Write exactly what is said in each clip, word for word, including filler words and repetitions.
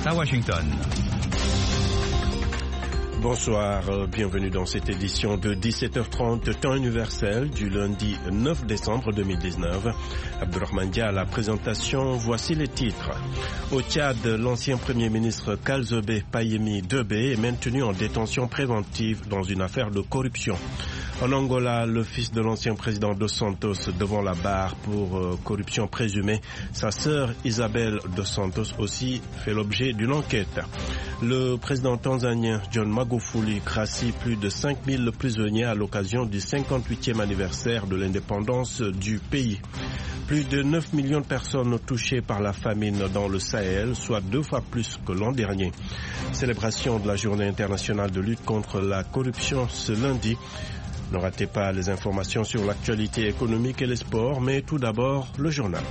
à Washington. Bonsoir, bienvenue dans cette édition de dix-sept heures trente, temps universel, du lundi neuf décembre deux mille dix-neuf. Abdourahmane Dia à la présentation, voici les titres. Au Tchad, l'ancien Premier ministre Kalzebe Payemi Debe est maintenu en détention préventive dans une affaire de corruption. En Angola, le fils de l'ancien président Dos Santos devant la barre pour euh, corruption présumée. Sa sœur Isabelle Dos Santos aussi fait l'objet d'une enquête. Le président tanzanien John Magufuli gracie plus de cinq mille prisonniers à l'occasion du cinquante-huitième anniversaire de l'indépendance du pays. Plus de neuf millions de personnes touchées par la famine dans le Sahel, soit deux fois plus que l'an dernier. Célébration de la journée internationale de lutte contre la corruption ce lundi. Ne ratez pas les informations sur l'actualité économique et les sports, mais tout d'abord, le journal.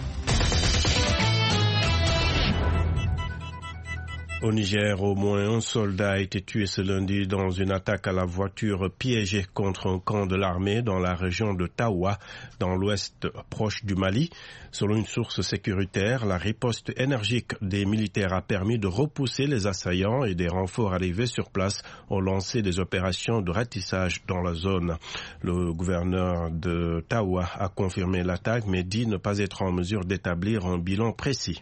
Au Niger, au moins un soldat a été tué ce lundi dans une attaque à la voiture piégée contre un camp de l'armée dans la région de Tawa, dans l'ouest proche du Mali. Selon une source sécuritaire, la riposte énergique des militaires a permis de repousser les assaillants et des renforts arrivés sur place ont lancé des opérations de ratissage dans la zone. Le gouverneur de Tawa a confirmé l'attaque mais dit ne pas être en mesure d'établir un bilan précis.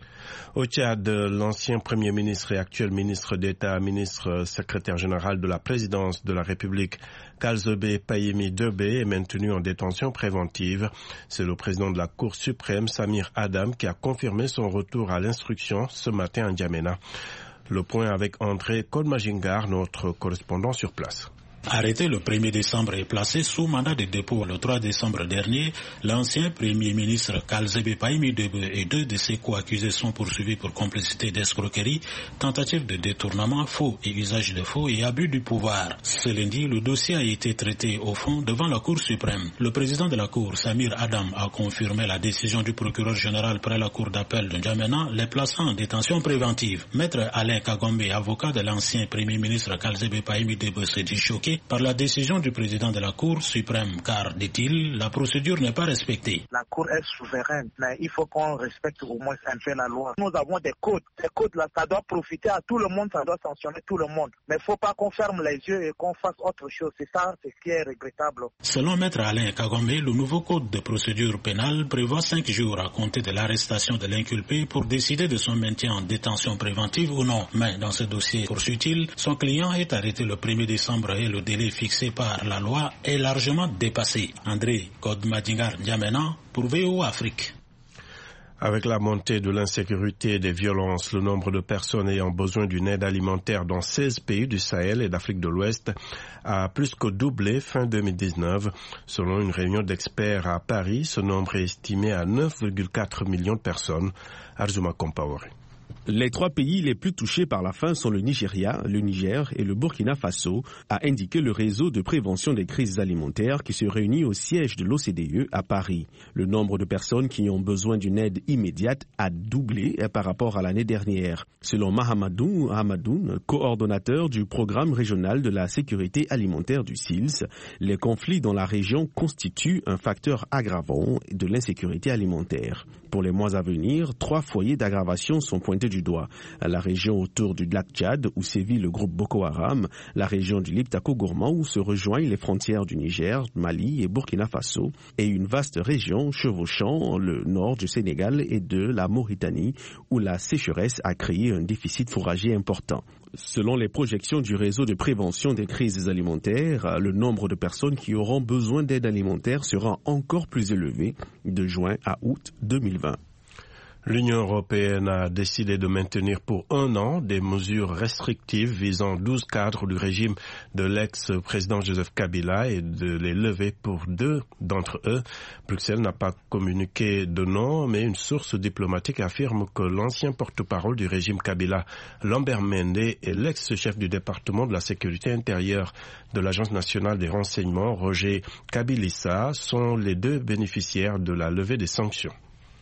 Au Tchad, l'ancien Premier ministre et actuel ministre d'État, ministre secrétaire général de la présidence de la République, Kalzebe Payemi Debe, est maintenu en détention préventive. C'est le président de la Cour suprême, Samir Adam, qui a confirmé son retour à l'instruction ce matin à N'Djamena. Le point avec André Kodmajingar, notre correspondant sur place. Arrêté le premier décembre et placé sous mandat de dépôt le trois décembre dernier, l'ancien Premier ministre Kalzebe Payemi Debe et deux de ses co-accusés sont poursuivis pour complicité d'escroquerie, tentative de détournement, faux et usage de faux et abus du pouvoir. Ce lundi, le dossier a été traité au fond devant la Cour suprême. Le président de la Cour, Samir Adam, a confirmé la décision du procureur général près la Cour d'appel de N'Djamena, les plaçant en détention préventive. Maître Alain Kagombe, avocat de l'ancien Premier ministre Kalzebe Payemi Debe, s'est dit choqué par la décision du président de la Cour suprême, car, dit-il, la procédure n'est pas respectée. La Cour est souveraine, mais il faut qu'on respecte au moins un peu la loi. Nous avons des codes. Ces codes-là, ça doit profiter à tout le monde, ça doit sanctionner tout le monde. Mais il ne faut pas qu'on ferme les yeux et qu'on fasse autre chose. C'est ça, c'est ce qui est regrettable. Selon Maître Alain Kagombe, le nouveau code de procédure pénale prévoit cinq jours à compter de l'arrestation de l'inculpé pour décider de son maintien en détention préventive ou non. Mais dans ce dossier, poursuit-il, son client est arrêté le premier décembre et le délai fixé par la loi est largement dépassé. André Kodmajingar N'Djamena pour V O Afrique. Avec la montée de l'insécurité et des violences, le nombre de personnes ayant besoin d'une aide alimentaire dans seize pays du Sahel et d'Afrique de l'Ouest a plus que doublé fin deux mille dix-neuf. Selon une réunion d'experts à Paris, ce nombre est estimé à neuf virgule quatre millions de personnes. Arjuma Compaoré. Les trois pays les plus touchés par la faim sont le Nigeria, le Niger et le Burkina Faso, a indiqué le réseau de prévention des crises alimentaires qui se réunit au siège de l'O C D E à Paris. Le nombre de personnes qui ont besoin d'une aide immédiate a doublé par rapport à l'année dernière. Selon Mahamadou Hamadoun, coordonnateur du programme régional de la sécurité alimentaire du S I L S, les conflits dans la région constituent un facteur aggravant de l'insécurité alimentaire. Pour les mois à venir, trois foyers d'aggravation sont pointés du doigt. La région autour du lac Tchad où sévit le groupe Boko Haram, la région du Liptako-Gourma où se rejoignent les frontières du Niger, Mali et Burkina Faso, et une vaste région chevauchant le nord du Sénégal et de la Mauritanie où la sécheresse a créé un déficit fourrager important. Selon les projections du réseau de prévention des crises alimentaires, le nombre de personnes qui auront besoin d'aide alimentaire sera encore plus élevé de juin à août deux mille vingt. L'Union européenne a décidé de maintenir pour un an des mesures restrictives visant douze cadres du régime de l'ex-président Joseph Kabila et de les lever pour deux d'entre eux. Bruxelles n'a pas communiqué de nom, mais une source diplomatique affirme que l'ancien porte-parole du régime Kabila, Lambert Mende, et l'ex-chef du département de la sécurité intérieure de l'Agence nationale des renseignements, Roger Kabilissa, sont les deux bénéficiaires de la levée des sanctions.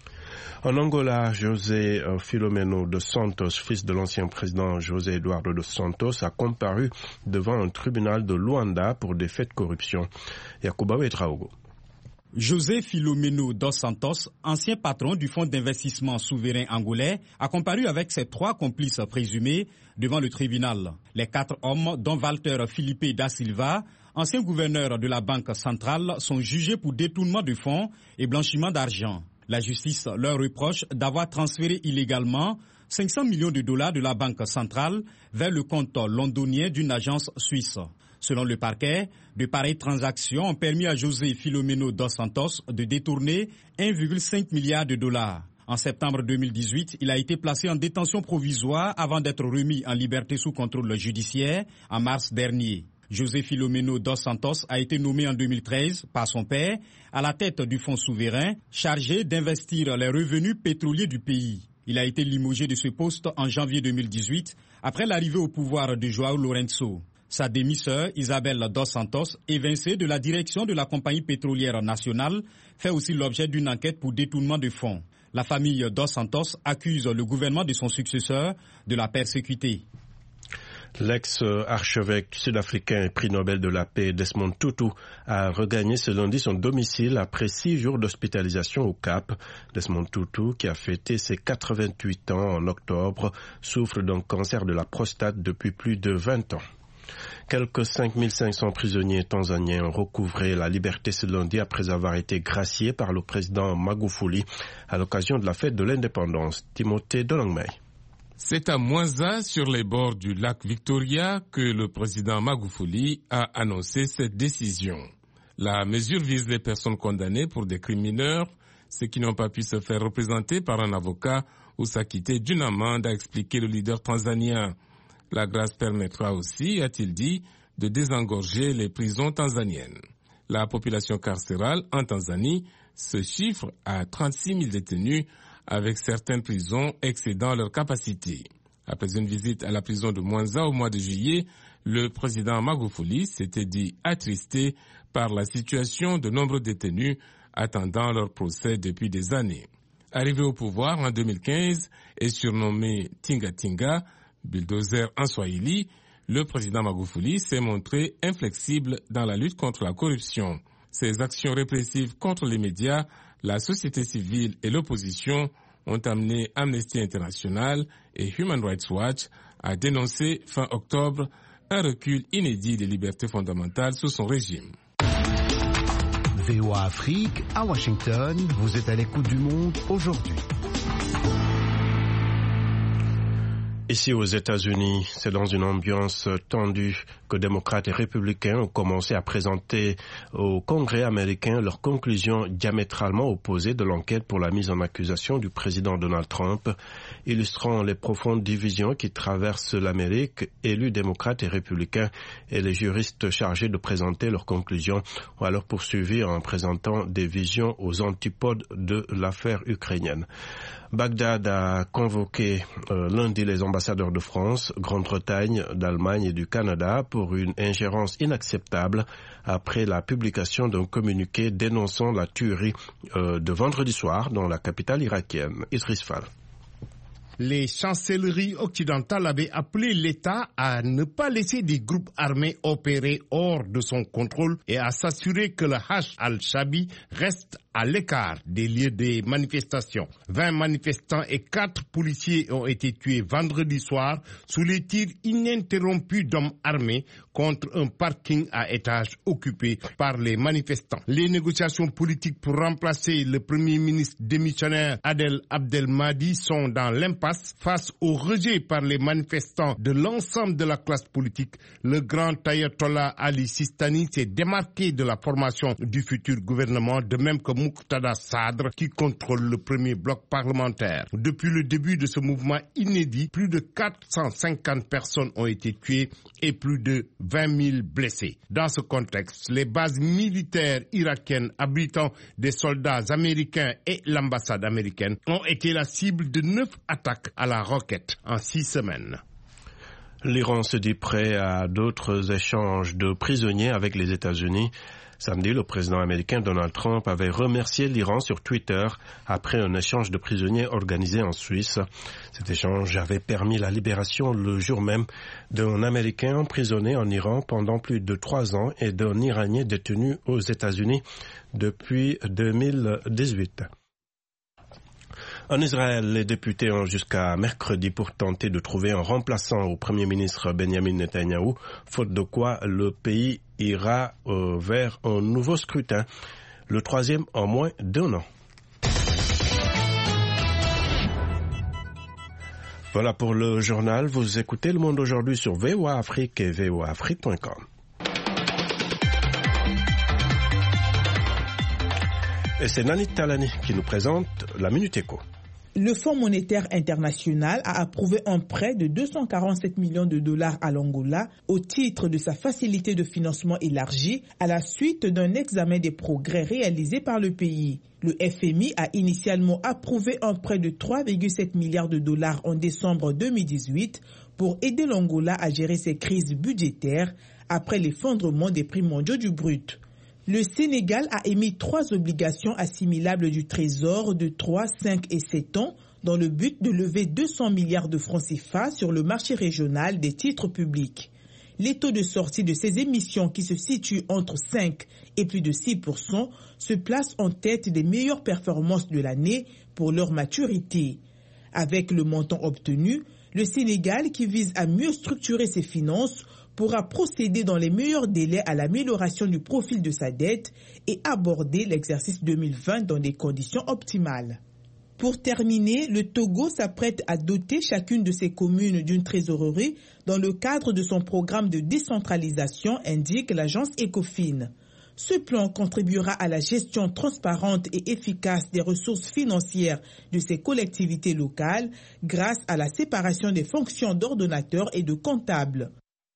En Angola, José Filomeno dos Santos, fils de l'ancien président José Eduardo dos Santos, a comparu devant un tribunal de Luanda pour des faits de corruption. Yakuba Wetraogo. José Filomeno dos Santos, ancien patron du fonds d'investissement souverain angolais, a comparu avec ses trois complices présumés devant le tribunal. Les quatre hommes, dont Walter Felipe da Silva, ancien gouverneur de la Banque centrale, sont jugés pour détournement de fonds et blanchiment d'argent. La justice leur reproche d'avoir transféré illégalement cinq cents millions de dollars de la Banque centrale vers le compte londonien d'une agence suisse. Selon le parquet, de pareilles transactions ont permis à José Filomeno dos Santos de détourner un virgule cinq milliard de dollars. En septembre deux mille dix-huit, il a été placé en détention provisoire avant d'être remis en liberté sous contrôle judiciaire en mars dernier. José Filomeno dos Santos a été nommé en deux mille treize par son père à la tête du fonds souverain chargé d'investir les revenus pétroliers du pays. Il a été limogé de ce poste en janvier deux mille dix-huit après l'arrivée au pouvoir de João Lourenço. Sa demi-sœur, Isabelle dos Santos, évincée de la direction de la compagnie pétrolière nationale, fait aussi l'objet d'une enquête pour détournement de fonds. La famille dos Santos accuse le gouvernement de son successeur de la persécuter. L'ex-archevêque sud-africain et prix Nobel de la paix Desmond Tutu a regagné ce lundi son domicile après six jours d'hospitalisation au Cap. Desmond Tutu, qui a fêté ses quatre-vingt-huit ans en octobre, souffre d'un cancer de la prostate depuis plus de vingt ans. Quelques cinq mille cinq cents prisonniers tanzaniens ont recouvré la liberté ce lundi après avoir été graciés par le président Magufuli à l'occasion de la fête de l'indépendance. Timothée Delangmey. C'est à Mwanza, sur les bords du lac Victoria, que le président Magufuli a annoncé cette décision. La mesure vise les personnes condamnées pour des crimes mineurs, ceux qui n'ont pas pu se faire représenter par un avocat ou s'acquitter d'une amende, a expliqué le leader tanzanien. La grâce permettra aussi, a-t-il dit, de désengorger les prisons tanzaniennes. La population carcérale en Tanzanie se chiffre à trente-six mille détenus, avec certaines prisons excédant leur capacité. Après une visite à la prison de Mwanza au mois de juillet, le président Magufuli s'était dit attristé par la situation de nombreux détenus attendant leur procès depuis des années. Arrivé au pouvoir en deux mille quinze et surnommé Tinga Tinga, bulldozer en Swahili, le président Magufuli s'est montré inflexible dans la lutte contre la corruption. Ses actions répressives contre les médias, la société civile et l'opposition ont amené Amnesty International et Human Rights Watch à dénoncer fin octobre un recul inédit des libertés fondamentales sous son régime. V O A Afrique, à Washington, vous êtes à l'écoute du monde aujourd'hui. Ici aux États-Unis, c'est dans une ambiance tendue que démocrates et républicains ont commencé à présenter au Congrès américain leurs conclusions diamétralement opposées de l'enquête pour la mise en accusation du président Donald Trump, illustrant les profondes divisions qui traversent l'Amérique. Élus démocrates et républicains et les juristes chargés de présenter leurs conclusions ont alors poursuivi en présentant des visions aux antipodes de l'affaire ukrainienne. Bagdad a convoqué euh, lundi les ambassadeurs de France, Grande-Bretagne, d'Allemagne et du Canada pour une ingérence inacceptable après la publication d'un communiqué dénonçant la tuerie euh, de vendredi soir dans la capitale irakienne. Idriss Fall. Les chancelleries occidentales avaient appelé l'État à ne pas laisser des groupes armés opérer hors de son contrôle et à s'assurer que le Hachd al-Shabi reste à l'écart des lieux des manifestations. vingt manifestants et quatre policiers ont été tués vendredi soir sous les tirs ininterrompus d'hommes armés contre un parking à étages occupé par les manifestants. Les négociations politiques pour remplacer le premier ministre démissionnaire Adel Abdelmahdi sont dans l'impasse face au rejet par les manifestants de l'ensemble de la classe politique. Le grand ayatollah Ali Sistani s'est démarqué de la formation du futur gouvernement, de même que Muqtada Sadr, qui contrôle le premier bloc parlementaire. Depuis le début de ce mouvement inédit, plus de quatre cent cinquante personnes ont été tuées et plus de vingt mille blessés. Dans ce contexte, les bases militaires irakiennes abritant des soldats américains et l'ambassade américaine ont été la cible de neuf attaques à la roquette en six semaines. L'Iran se dit prêt à d'autres échanges de prisonniers avec les États-Unis. Samedi, le président américain Donald Trump avait remercié l'Iran sur Twitter après un échange de prisonniers organisé en Suisse. Cet échange avait permis la libération le jour même d'un Américain emprisonné en Iran pendant plus de trois ans et d'un Iranien détenu aux États-Unis depuis deux mille dix-huit. En Israël, les députés ont jusqu'à mercredi pour tenter de trouver un remplaçant au Premier ministre Benjamin Netanyahou, faute de quoi le pays ira euh, vers un nouveau scrutin, le troisième en moins d'un an. Voilà pour le journal. Vous écoutez Le Monde aujourd'hui sur V O A Afrique et V O A Afrique point com. Et c'est Nani Talani qui nous présente la Minute Éco. Le Fonds monétaire international a approuvé un prêt de deux cent quarante-sept millions de dollars à l'Angola au titre de sa facilité de financement élargie à la suite d'un examen des progrès réalisés par le pays. Le F M I a initialement approuvé un prêt de trois virgule sept milliards de dollars en décembre deux mille dix-huit pour aider l'Angola à gérer ses crises budgétaires après l'effondrement des prix mondiaux du brut. Le Sénégal a émis trois obligations assimilables du Trésor de trois, cinq et sept ans dans le but de lever deux cents milliards de francs C F A sur le marché régional des titres publics. Les taux de sortie de ces émissions qui se situent entre cinq et plus de six pour cent se placent en tête des meilleures performances de l'année pour leur maturité. Avec le montant obtenu, le Sénégal, qui vise à mieux structurer ses finances, pourra procéder dans les meilleurs délais à l'amélioration du profil de sa dette et aborder l'exercice deux mille vingt dans des conditions optimales. Pour terminer, le Togo s'apprête à doter chacune de ses communes d'une trésorerie dans le cadre de son programme de décentralisation, indique l'agence Ecofin. Ce plan contribuera à la gestion transparente et efficace des ressources financières de ces collectivités locales grâce à la séparation des fonctions d'ordonnateurs et de comptables.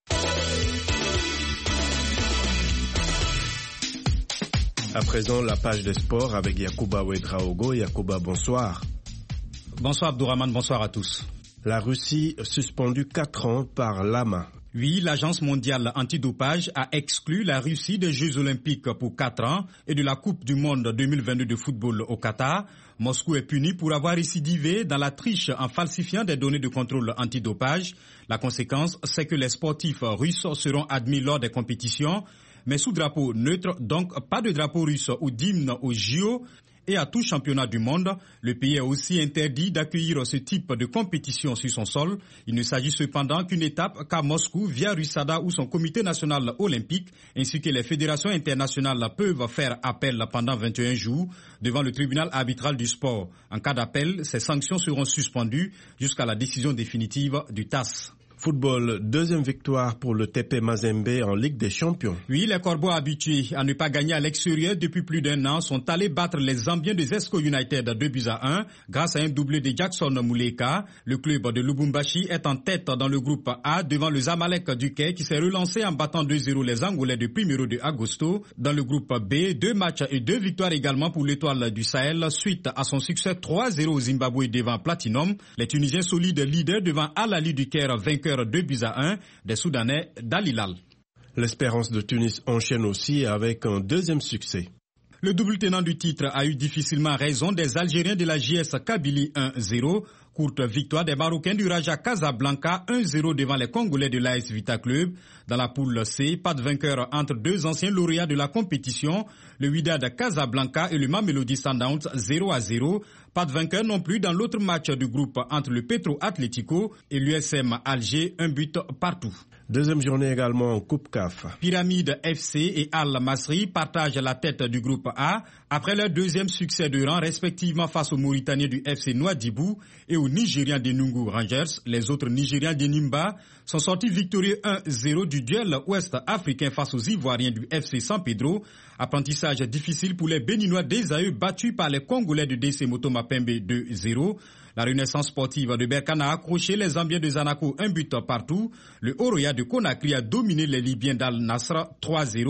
À présent, la page des sports avec Yacouba Ouedraogo. Yacouba, bonsoir. Bonsoir Abdourahmane, bonsoir à tous. La Russie suspendue quatre ans par l'A M A. Oui, l'Agence mondiale antidopage a exclu la Russie des Jeux olympiques pour quatre ans et de la Coupe du monde deux mille vingt-deux de football au Qatar. Moscou est puni pour avoir récidivé dans la triche en falsifiant des données de contrôle antidopage. La conséquence, c'est que les sportifs russes seront admis lors des compétitions, mais sous drapeau neutre, donc pas de drapeau russe ou d'hymne au J O. Et à tout championnat du monde, le pays est aussi interdit d'accueillir ce type de compétition sur son sol. Il ne s'agit cependant qu'une étape qu'à Moscou, via Rusada ou son comité national olympique, ainsi que les fédérations internationales peuvent faire appel pendant vingt et un jours devant le tribunal arbitral du sport. En cas d'appel, ces sanctions seront suspendues jusqu'à la décision définitive du T A S. Football, deuxième victoire pour le T P Mazembe en Ligue des Champions. Oui, les Corbeaux habitués à ne pas gagner à l'extérieur depuis plus d'un an sont allés battre les Zambiens de Zesco United deux buts à un grâce à un doublé de Jackson Muleka. Le club de Lubumbashi est en tête dans le groupe A devant le Zamalek du Quai qui s'est relancé en battant deux zéro les Angolais de Primeiro de Agosto. Dans le groupe B, deux matchs et deux victoires également pour l'Étoile du Sahel suite à son succès trois zéro au Zimbabwe devant Platinum. Les Tunisiens solides leaders devant Al Ahly du Caire vainqueur deux buts à un des Soudanais d'Al Hilal. L'Espérance de Tunis enchaîne aussi avec un deuxième succès. Le double tenant du titre a eu difficilement raison des Algériens de la J S Kabylie un zéro. Courte victoire des Marocains du Raja Casablanca un zéro devant les Congolais de l'A S Vita Club. Dans la poule C, pas de vainqueur entre deux anciens lauréats de la compétition, le Wydad Casablanca et le Mamelodi Sundowns zéro à zéro. Pas de vainqueur non plus dans l'autre match du groupe entre le Petro Atlético et l'U S M Alger, un but partout. Deuxième journée également en Coupe C A F. Pyramide F C et Al Masry partagent la tête du groupe A après leur deuxième succès de rang respectivement face aux Mauritaniens du F C Nouadhibou et aux Nigérians des Nungu Rangers. Les autres Nigérians des Nimba sont sortis victorieux un zéro du duel ouest-africain face aux Ivoiriens du F C San Pedro. Apprentissage difficile pour les Béninois d'Esaü battus par les Congolais de D C Motoma Pembe deux zéro. La Renaissance sportive de Berkane a accroché les Zambiens de Zanaco un but partout. Le Oroya de Conakry a dominé les Libyens d'Al Nassr trois zéro.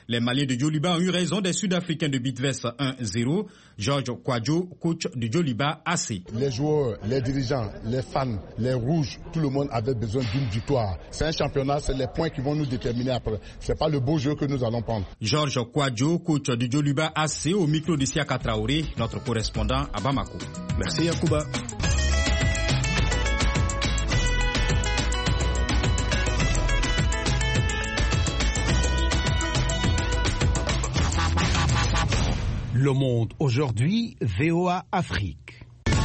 Les Maliens de Djoliba ont eu raison des Sud-Africains de Bidvest un zéro. Georges Kwadjo, coach de Djoliba A C. Les joueurs, les dirigeants, les fans, les rouges, tout le monde avait besoin d'une victoire. C'est un championnat, c'est les points qui vont nous déterminer après. C'est pas le beau jeu que nous allons prendre. Georges Kwadjo, coach de Djoliba A C, au micro de Siaka Traoré, notre correspondant à Bamako. Merci Yacouba. Le Monde aujourd'hui, V O A Afrique.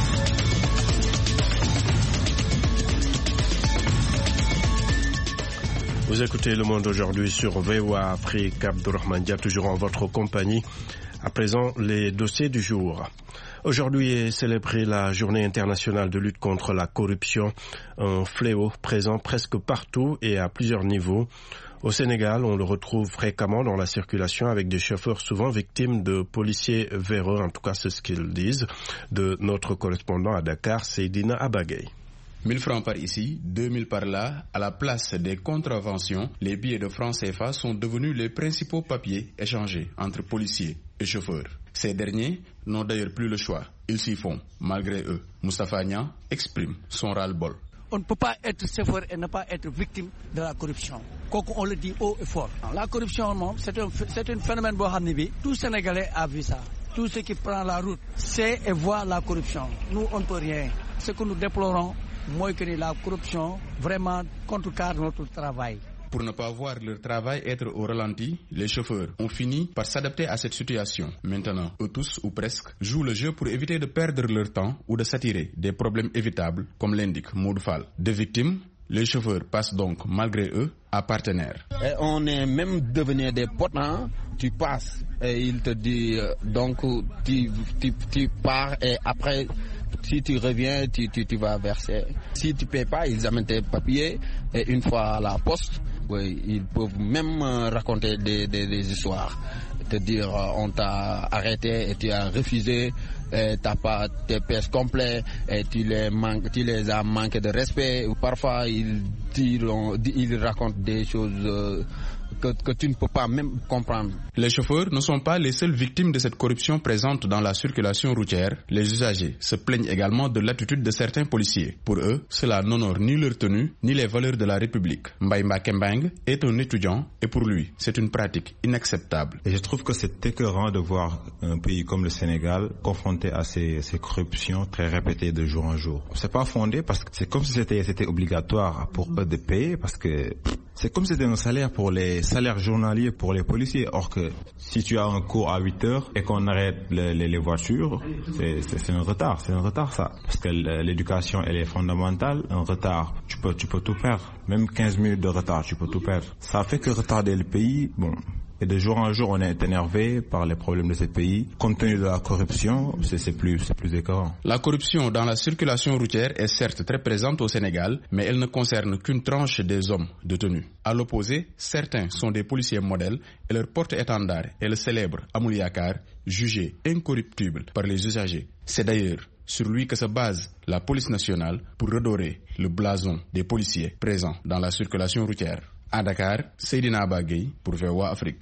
Vous écoutez Le Monde aujourd'hui sur V O A Afrique. Abdourahmane Dia, toujours en votre compagnie. À présent, les dossiers du jour. Aujourd'hui est célébrée la Journée internationale de lutte contre la corruption, un fléau présent presque partout et à plusieurs niveaux. Au Sénégal, on le retrouve fréquemment dans la circulation avec des chauffeurs souvent victimes de policiers véreux, en tout cas c'est ce qu'ils disent, de notre correspondant à Dakar, Seydina Abagay. mille francs par ici, deux mille par là, à la place des contraventions, les billets de francs C F A sont devenus les principaux papiers échangés entre policiers et chauffeurs. Ces derniers n'ont d'ailleurs plus le choix, ils s'y font, malgré eux. Moustapha Niang exprime son ras-le-bol. On ne peut pas être chauffeur et ne pas être victime de la corruption. Quoi qu'on le dit haut et fort. La corruption, c'est un, c'est un phénomène bohannibi. Tout Sénégalais a vu ça. Tout ce qui prend la route sait et voit la corruption. Nous, on ne peut rien. Ce que nous déplorons, moi, que la corruption vraiment contrecarre notre travail. Pour ne pas voir leur travail être au ralenti, les chauffeurs ont fini par s'adapter à cette situation. Maintenant, eux tous ou presque jouent le jeu pour éviter de perdre leur temps ou de s'attirer des problèmes évitables, comme l'indique Modou Fall. De victimes, les chauffeurs passent donc, malgré eux, à partenaires. Et on est même devenus des potes, hein? Tu passes et il te dit, euh, donc tu, tu, tu pars et après... Si tu reviens, tu, tu, tu vas verser. Si tu ne payes pas, ils amènent tes papiers et une fois à la poste, oui, ils peuvent même raconter des, des, des histoires. Te dire on t'a arrêté et tu as refusé, tu n'as pas tes pièces complètes et tu les, manques, tu les as manqué de respect. Ou parfois, ils, diront, ils racontent des choses... Euh, Que, que tu ne peux pas même comprendre. Les chauffeurs ne sont pas les seules victimes de cette corruption présente dans la circulation routière. Les usagers se plaignent également de l'attitude de certains policiers. Pour eux, cela n'honore ni leur tenue, ni les valeurs de la République. Mbaye Mbakembang est un étudiant et pour lui, c'est une pratique inacceptable. Et je trouve que c'est écœurant de voir un pays comme le Sénégal confronté à ces, ces corruptions très répétées de jour en jour. C'est pas fondé parce que c'est comme si c'était, c'était obligatoire pour eux de payer parce que c'est comme si c'était un salaire pour les salaires journaliers pour les policiers. Or que si tu as un cours à huit heures et qu'on arrête les, les, les voitures, c'est, c'est, c'est un retard, c'est un retard ça. Parce que l'éducation elle est fondamentale, un retard, tu peux, tu peux tout perdre. Même quinze minutes de retard, tu peux tout perdre. Ça fait que retarder le pays, bon... Et de jour en jour, on est énervé par les problèmes de ce pays. Compte tenu de la corruption, c'est, c'est plus, c'est plus écœurant. La corruption dans la circulation routière est certes très présente au Sénégal, mais elle ne concerne qu'une tranche des hommes détenus. À l'opposé, certains sont des policiers modèles et leur porte-étendard est le célèbre Amoul Yakar, jugé incorruptible par les usagers. C'est d'ailleurs sur lui que se base la police nationale pour redorer le blason des policiers présents dans la circulation routière. À Dakar, Seydina Abagay pour V O A Afrique.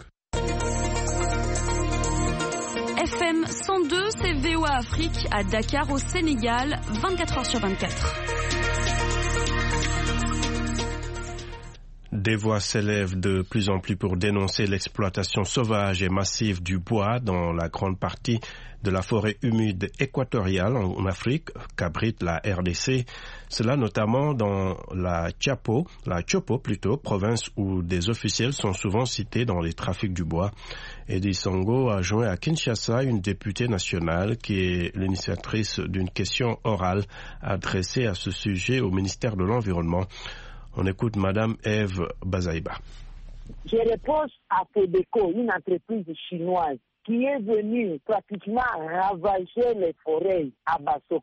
F M cent deux, c'est V O A Afrique à Dakar au Sénégal, vingt-quatre heures sur vingt-quatre. Des voix s'élèvent de plus en plus pour dénoncer l'exploitation sauvage et massive du bois dans la grande partie de la forêt humide équatoriale en Afrique qu'abrite la R D C. Cela notamment dans la Chapo, la Chopo plutôt, province où des officiels sont souvent cités dans les trafics du bois. Edi Songo a joint à Kinshasa une députée nationale qui est l'initiatrice d'une question orale adressée à ce sujet au ministère de l'Environnement. On écoute Madame Eve Bazaïba. Je reproche à Fodeco, une entreprise chinoise, qui est venue pratiquement ravager les forêts à Bassoko.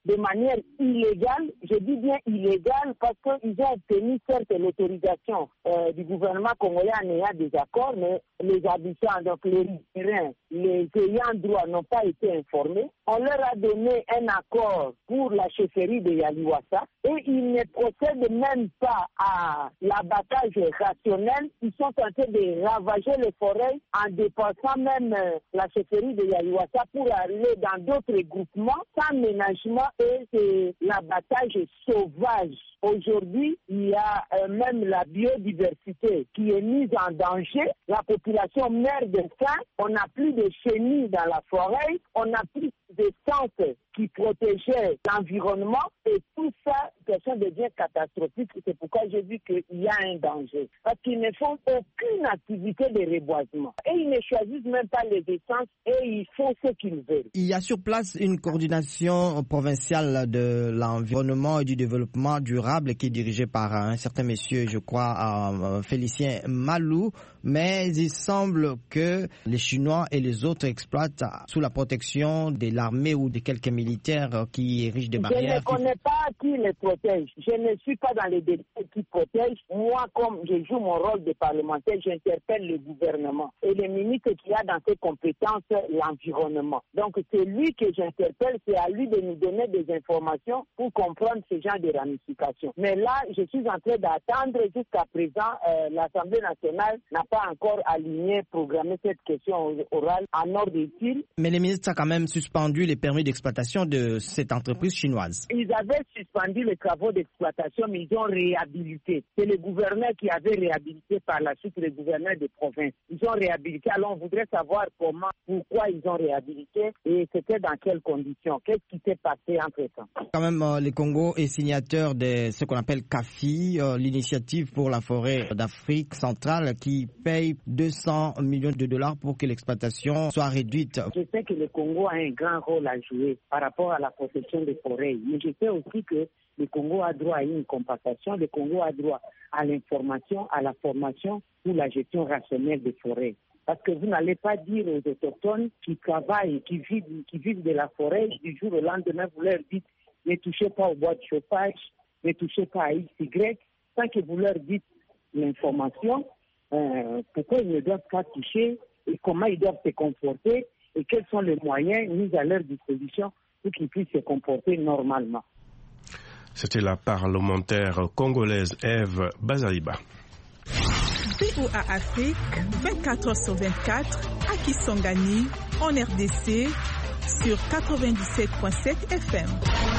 de manière illégale. Je dis bien illégale parce qu'ils ont obtenu certes l'autorisation euh, du gouvernement congolais en ayant des accords, mais les habitants, donc les riverains, les ayants droit n'ont pas été informés. On leur a donné un accord pour la chefferie de Yaliwasa et ils ne procèdent même pas à l'abattage rationnel. Ils sont en train de ravager les forêts en dépassant même euh, la chefferie de Yaliwasa pour aller dans d'autres groupements sans ménagement et c'est l'abattage sauvage. Aujourd'hui, il y a euh, même la biodiversité qui est mise en danger. La population meurt de faim. On n'a plus de chenilles dans la forêt. On n'a plus de centres qui protégeaient l'environnement. Et tout ça, question devient catastrophique. C'est pourquoi j'ai dit qu'il y a un danger. Parce qu'ils ne font aucune activité de reboisement. Et ils ne choisissent même pas les essences et ils font ce qu'ils veulent. Il y a sur place une coordination provinciale de l'environnement et du développement durable qui est dirigée par un certain monsieur, je crois, euh, Félicien Malou. Mais il semble que les Chinois et les autres exploitent sous la protection de l'armée ou de quelques militaires qui érigent des barrières. Je ne connais pas qui les protège. Je ne suis pas dans les détails qui protègent. Moi, comme je joue mon rôle de parlementaire, j'interpelle le gouvernement. Et le ministre qui a dans ses compétences l'environnement. Donc, c'est lui que j'interpelle. C'est à lui de nous donner des informations pour comprendre ce genre de ramifications. Mais là, je suis en train d'attendre. Jusqu'à présent, euh, l'Assemblée nationale n'a pas encore aligné, programmé cette question orale en ordre utile. Mais le ministre a quand même suspendu les permis d'exploitation de cette entreprise chinoise. Ils avaient suspendu les travaux d'exploitation, mais ils ont réhabilité. C'est le gouverneur qui avait réhabilité par la suite, le gouverneur de province. Ils ont réhabilité. Alors on voudrait savoir comment, pourquoi ils ont réhabilité et c'était dans quelles conditions. Qu'est-ce qui s'est passé entre-temps? Quand même, euh, le Congo est signateur de ce qu'on appelle CAFI, euh, l'initiative pour la forêt d'Afrique centrale qui paye deux cents millions de dollars pour que l'exploitation soit réduite. Je sais que le Congo a un grand rôle à jouer par rapport à la protection des forêts. Mais je sais aussi que le Congo a droit à une compensation, le Congo a droit à l'information, à la formation pour la gestion rationnelle des forêts. Parce que vous n'allez pas dire aux autochtones qui travaillent, qui vivent, qui vivent de la forêt, du jour au lendemain, vous leur dites ne touchez pas au bois de chauffage, ne touchez pas à X Y, sans que vous leur dites l'information, euh, pourquoi ils ne doivent pas toucher et comment ils doivent se comporter et quels sont les moyens mis à leur disposition pour qu'ils puissent se comporter normalement. C'était la parlementaire congolaise Ève Bazaliba. V O A Afrique, vingt-quatre heures sur vingt-quatre, à Kisangani, en R D C, sur quatre-vingt-dix-sept virgule sept F M.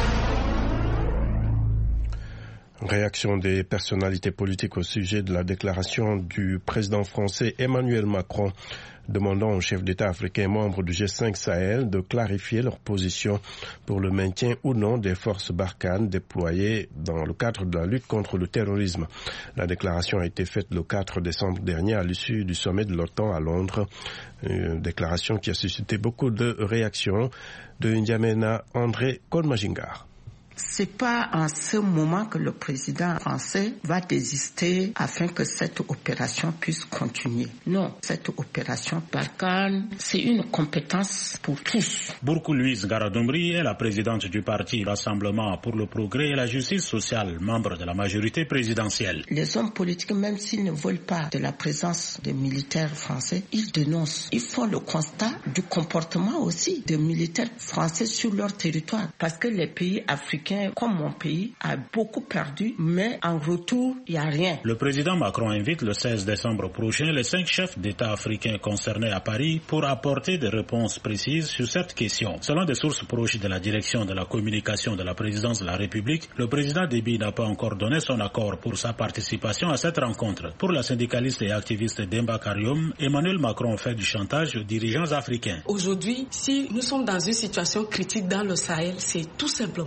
Réaction des personnalités politiques au sujet de la déclaration du président français Emmanuel Macron demandant aux chefs d'État africains membres du G cinq Sahel de clarifier leur position pour le maintien ou non des forces Barkhane déployées dans le cadre de la lutte contre le terrorisme. La déclaration a été faite le quatre décembre dernier à l'issue du sommet de l'OTAN à Londres. Une déclaration qui a suscité beaucoup de réactions de N'Djamena André Kolmajingar. C'est pas en ce moment que le président français va désister afin que cette opération puisse continuer. Non, cette opération Barkhane, c'est une compétence pour tous. Bourkou Louise Garadombri est la présidente du parti Rassemblement pour le progrès et la justice sociale, membre de la majorité présidentielle. Les hommes politiques, même s'ils ne veulent pas de la présence des militaires français, ils dénoncent. Ils font le constat du comportement aussi des militaires français sur leur territoire. Parce que les pays africains comme mon pays, a beaucoup perdu, mais en retour, il n'y a rien. Le président Macron invite le seize décembre prochain les cinq chefs d'État africains concernés à Paris pour apporter des réponses précises sur cette question. Selon des sources proches de la direction de la communication de la présidence de la République, le président Déby n'a pas encore donné son accord pour sa participation à cette rencontre. Pour la syndicaliste et activiste Demba Karium, Emmanuel Macron fait du chantage aux dirigeants africains. Aujourd'hui, si nous sommes dans une situation critique dans le Sahel, c'est tout simplement à cause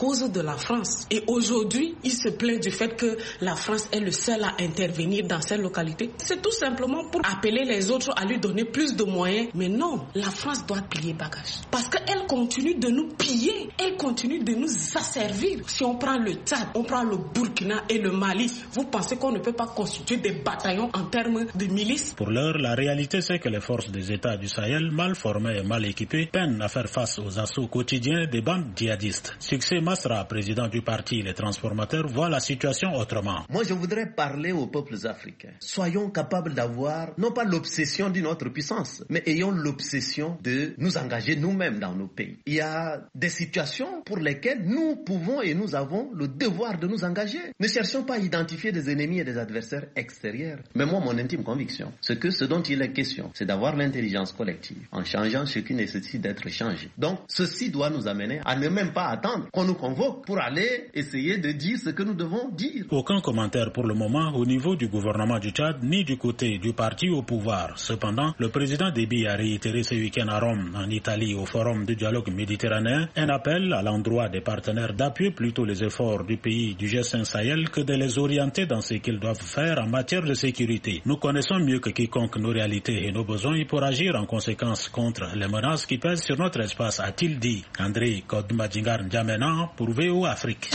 cause de la France. Et aujourd'hui, il se plaint du fait que la France est le seul à intervenir dans cette localité. C'est tout simplement pour appeler les autres à lui donner plus de moyens. Mais non, la France doit plier bagage. Parce qu'elle continue de nous piller, elle continue de nous asservir. Si on prend le Tchad, on prend le Burkina et le Mali, vous pensez qu'on ne peut pas constituer des bataillons en termes de milices? Pour l'heure, la réalité c'est que les forces des États du Sahel, mal formées et mal équipées, peinent à faire face aux assauts quotidiens des bandes djihadistes. Succès Masra, président du parti Les Transformateurs, voit la situation autrement. Moi, je voudrais parler aux peuples africains. Soyons capables d'avoir, non pas l'obsession d'une autre puissance, mais ayons l'obsession de nous engager nous-mêmes dans nos pays. Il y a des situations pour lesquelles nous pouvons et nous avons le devoir de nous engager. Ne cherchons pas à identifier des ennemis et des adversaires extérieurs. Mais moi, mon intime conviction, c'est que ce dont il est question, c'est d'avoir l'intelligence collective. En changeant ce qui nécessite d'être changé. Donc, ceci doit nous amener à ne même pas attendre qu'on nous convoque pour aller essayer de dire ce que nous devons dire. Aucun commentaire pour le moment au niveau du gouvernement du Tchad, ni du côté du parti au pouvoir. Cependant, le président Déby a réitéré ce week-end à Rome, en Italie, au Forum du dialogue méditerranéen, un appel à l'endroit des partenaires d'appuyer plutôt les efforts du pays du G cinq Sahel que de les orienter dans ce qu'ils doivent faire en matière de sécurité. Nous connaissons mieux que quiconque nos réalités et nos besoins pour agir en conséquence contre les menaces qui pèsent sur notre espace, a-t-il dit. André Kodmadjingar N'Djamena pour V O Afrique.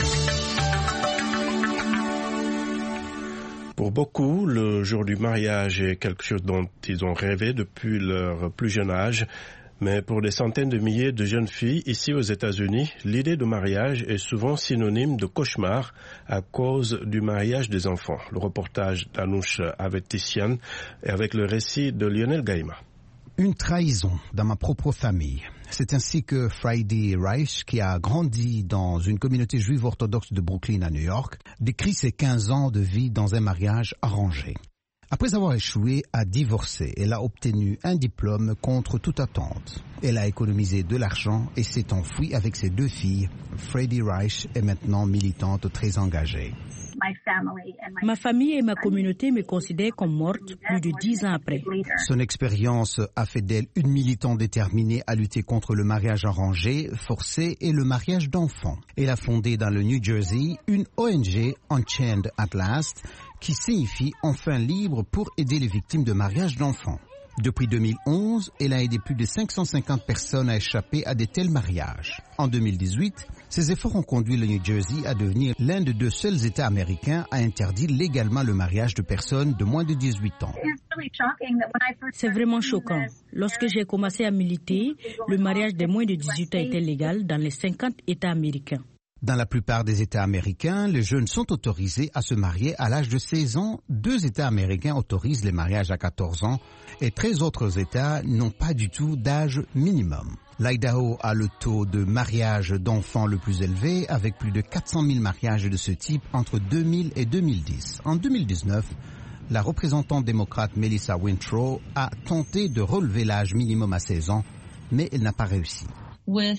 Pour beaucoup, le jour du mariage est quelque chose dont ils ont rêvé depuis leur plus jeune âge. Mais pour des centaines de milliers de jeunes filles ici aux États-Unis, l'idée de mariage est souvent synonyme de cauchemar à cause du mariage des enfants. Le reportage d'Anouche Avetissian est avec le récit de Lionel Gaïma. Une trahison dans ma propre famille. C'est ainsi que Friday Reich, qui a grandi dans une communauté juive orthodoxe de Brooklyn à New York, décrit ses quinze ans de vie dans un mariage arrangé. Après avoir échoué à divorcer, elle a obtenu un diplôme contre toute attente. Elle a économisé de l'argent et s'est enfuie avec ses deux filles. Friday Reich est maintenant militante très engagée. Ma famille et ma communauté me considèrent comme morte plus de dix ans après. Son expérience a fait d'elle une militante déterminée à lutter contre le mariage arrangé, forcé et le mariage d'enfants. Elle a fondé dans le New Jersey une O N G, Unchained at Last, qui signifie enfin libre pour aider les victimes de mariage d'enfants. Depuis deux mille onze, elle a aidé plus de cinq cent cinquante personnes à échapper à de tels mariages. En deux mille dix-huit, ces efforts ont conduit le New Jersey à devenir l'un des deux seuls États américains à interdire légalement le mariage de personnes de moins de dix-huit ans. C'est vraiment choquant. Lorsque j'ai commencé à militer, le mariage des moins de dix-huit ans était légal dans les cinquante États américains. Dans la plupart des États américains, les jeunes sont autorisés à se marier à l'âge de seize ans. Deux États américains autorisent les mariages à quatorze ans et treize autres États n'ont pas du tout d'âge minimum. L'Idaho a le taux de mariage d'enfants le plus élevé, avec plus de quatre cent mille mariages de ce type entre deux mille et deux mille dix. En deux mille dix-neuf, la représentante démocrate Melissa Wintrow a tenté de relever l'âge minimum à seize ans, mais elle n'a pas réussi. Compte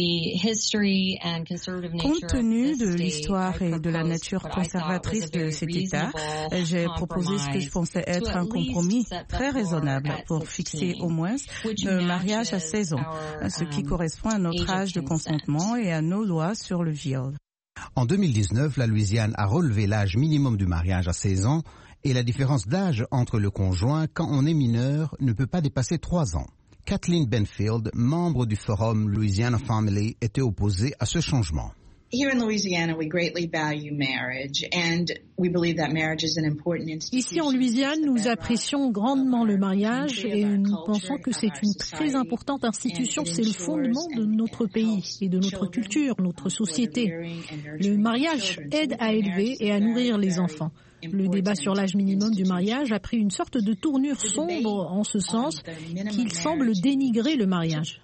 tenu de l'histoire et de la nature conservatrice de cet État, j'ai proposé ce que je pensais être un compromis très raisonnable pour fixer au moins le mariage à seize ans, ce qui correspond à notre âge de consentement et à nos lois sur le viol. En deux mille dix-neuf, la Louisiane a relevé l'âge minimum du mariage à seize ans et la différence d'âge entre le conjoint quand on est mineur ne peut pas dépasser trois ans. Kathleen Benfield, membre du forum Louisiana Family, était opposée à ce changement. Ici en Louisiane, nous apprécions grandement le mariage et nous pensons que c'est une très importante institution. C'est le fondement de notre pays et de notre culture, notre société. Le mariage aide à élever et à nourrir les enfants. Le débat sur l'âge minimum du mariage a pris une sorte de tournure sombre en ce sens qu'il semble dénigrer le mariage.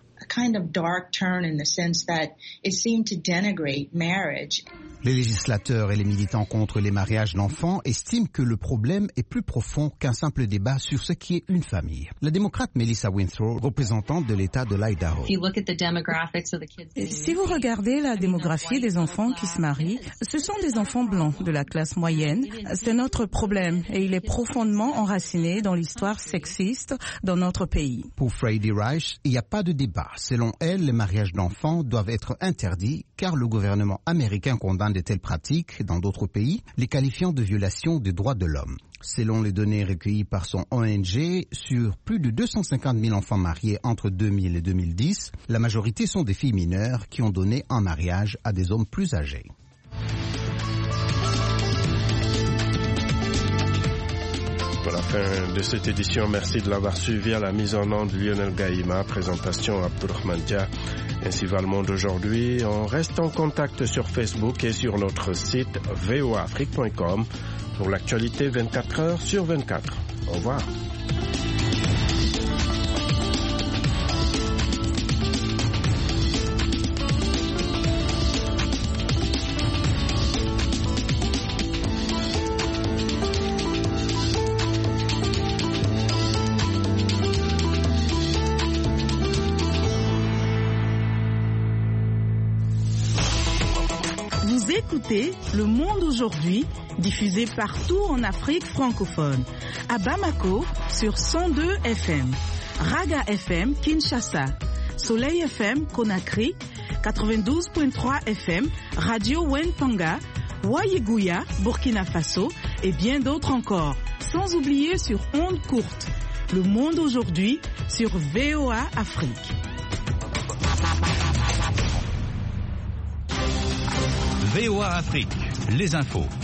Les législateurs et les militants contre les mariages d'enfants estiment que le problème est plus profond qu'un simple débat sur ce qui est une famille. La démocrate Melissa Wintrow, représentante de l'État de l'Idaho. Si vous regardez la démographie des enfants qui se marient, ce sont des enfants blancs de la classe moyenne. C'est notre problème et il est profondément enraciné dans l'histoire sexiste dans notre pays. Pour Friday Reich, il n'y a pas de débat. pas. Selon elle, les mariages d'enfants doivent être interdits car le gouvernement américain condamne de telles pratiques dans d'autres pays, les qualifiant de violation des droits de l'homme. Selon les données recueillies par son O N G, sur plus de deux cent cinquante mille enfants mariés entre deux mille et deux mille dix, la majorité sont des filles mineures qui ont donné en mariage à des hommes plus âgés. Pour la fin de cette édition, merci de l'avoir suivi. À la mise en onde, Lionel Gaïma, présentation Abdourahmane Dia, ainsi va le monde aujourd'hui. On reste en contact sur Facebook et sur notre site v o a afrique point com pour l'actualité vingt-quatre heures sur vingt-quatre. Au revoir. Écoutez Le Monde aujourd'hui, diffusé partout en Afrique francophone. À Bamako, sur cent deux F M. Raga F M, Kinshasa. Soleil F M, Conakry. quatre-vingt-douze virgule trois F M. Radio Wentanga. Wayigouya, Burkina Faso. Et bien d'autres encore. Sans oublier sur ondes courtes. Le Monde aujourd'hui, sur V O A Afrique. V O A Afrique, les infos.